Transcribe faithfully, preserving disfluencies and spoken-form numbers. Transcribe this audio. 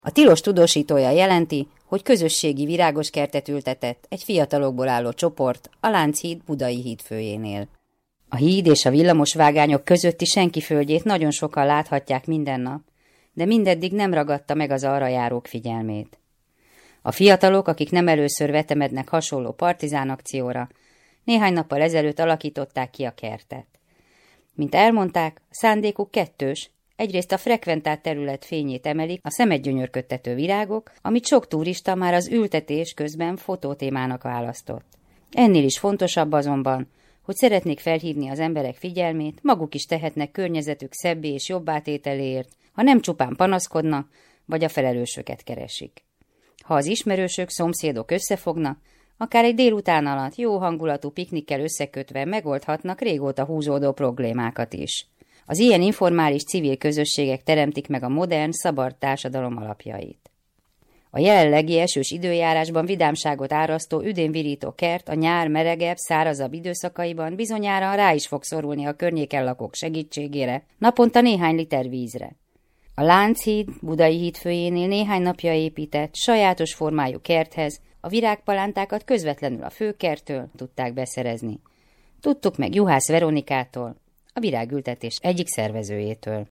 A tilos tudósítója jelenti, hogy közösségi virágos kertet ültetett egy fiatalokból álló csoport a Lánchíd budai hídfőjénél. A híd és a villamosvágányok közötti senki földjét nagyon sokan láthatják minden nap, de mindeddig nem ragadta meg az arra járók figyelmét. A fiatalok, akik nem először vetemednek hasonló partizán akcióra, néhány nappal ezelőtt alakították ki a kertet. Mint elmondták, szándékuk kettős, egyrészt a frekventált terület fényét emelik a szemet gyönyörködtető virágok, amit sok turista már az ültetés közben fotótémának választott. Ennél is fontosabb azonban, hogy szeretnék felhívni az emberek figyelmét, maguk is tehetnek környezetük szebbé és jobbátételéért, ha nem csupán panaszkodnak, vagy a felelősöket keresik. Ha az ismerősök, szomszédok összefognak, akár egy délután alatt jó hangulatú piknikkel összekötve megoldhatnak régóta húzódó problémákat is. Az ilyen informális civil közösségek teremtik meg a modern, szabad társadalom alapjait. A jelenlegi esős időjárásban vidámságot árasztó, üdénvirító kert a nyár melegebb, szárazabb időszakaiban bizonyára rá is fog szorulni a környéken lakók segítségére, naponta néhány liter vízre. A Lánchíd budai hídfőjénél néhány napja épített, sajátos formájú kerthez a virágpalántákat közvetlenül a főkerttől tudták beszerezni. Tudtuk meg Juhász Veronikától, a virágültetés egyik szervezőjétől.